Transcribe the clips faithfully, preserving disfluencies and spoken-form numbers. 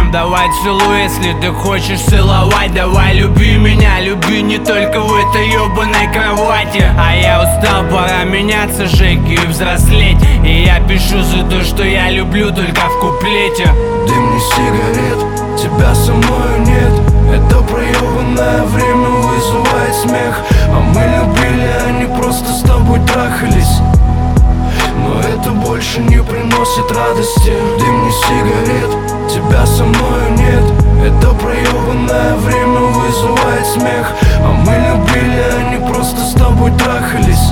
мам, давай целуй, если ты хочешь целовать. Давай люби меня, люби не только в этой ебаной кровати. А я устал, пора меняться, жить и взрослеть. И я пишу за то, что я люблю, только в куплете. Дым не сигарет, тебя со мною нет. Это проебанное время вызывает смех. А мы любили, а не просто с тобой трахались. Но это больше не приносит радости. Дым не сигарет, тебя со мною нет. Это проебанное время вызывает смех. А мы любили, а не просто с тобой трахались.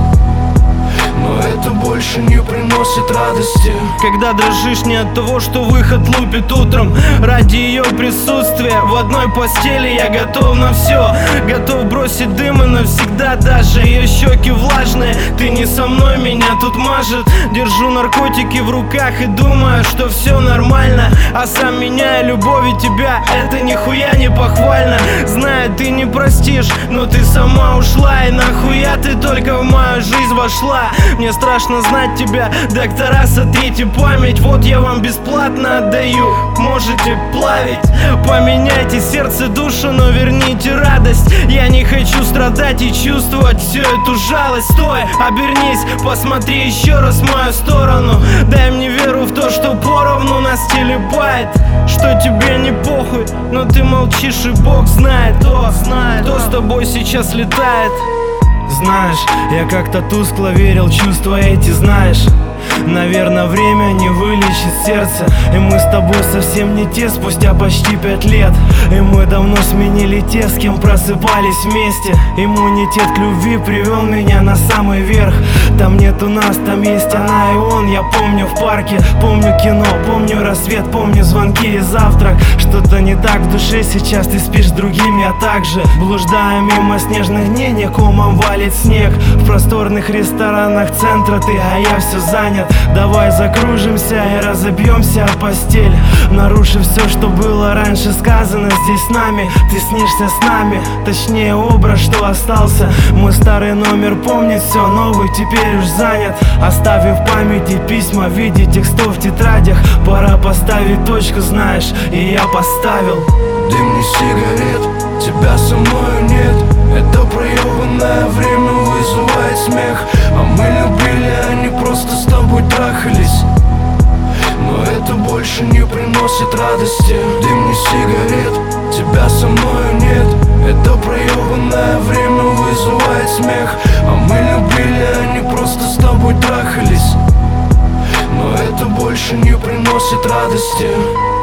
Но это больше не приносит радости. Когда дрожишь не от того, что выход лупит утром, ради ее присутствия в одной постели я готов на все. Готов бросить дым и навсегда, даже ее щеки влажные. Ты не со мной, меня тут мажет. Держу наркотики в руках и думаю, что все нормально. А сам меняю любовь и тебя, это нихуя не похвально. Знаю, ты не простишь, но ты сама ушла. И нахуя ты только в мою жизнь вошла? Мне страшно знать тебя, доктора, сотрите память. Вот я вам бесплатно отдаю, можете плавить. Поменяйте сердце, душу, но верните радость. Я не хочу страдать и чувствовать всю эту жалость. Стой, обернись, посмотри еще раз в мою сторону. Дай мне веру в то, что поровну нас телепает. Что тебе не похуй, но ты молчишь и Бог знает, кто, знает, кто с тобой сейчас летает. Знаешь, я как-то тускло верил, чувства эти, знаешь. Наверное, время не вылечит сердце. И мы с тобой совсем не те спустя почти пять лет. И мы давно сменили те, с кем просыпались вместе. Иммунитет к любви привел меня на самый верх. Там нет у нас, там есть она и он. Я помню в парке, помню кино, помню рассвет, помню звонки и завтрак. Что-то не так в душе сейчас, ты спишь с другими, я также блуждаю мимо снежных дней, не комом валит снег. В просторных ресторанах центра ты, а я все занят. Давай закружимся и разобьемся о постель, нарушив все, что было раньше сказано здесь с нами. Ты снишься с нами, точнее образ, что остался. Мой старый номер помнит все, новый теперь уж занят. Оставив в памяти письма в виде текстов в тетрадях. Пора поставить точку, знаешь, и я поставил. Дым не сигарет, тебя со мною нет. Это проебанное время вызывает смех. А мы любили, а не просто с тобой трахались. Но это больше не приносит радости. Дым не сигарет, тебя со мною нет. Это проебанное время вызывает смех. А мы любили, а не просто с тобой трахались. Но это больше не приносит радости.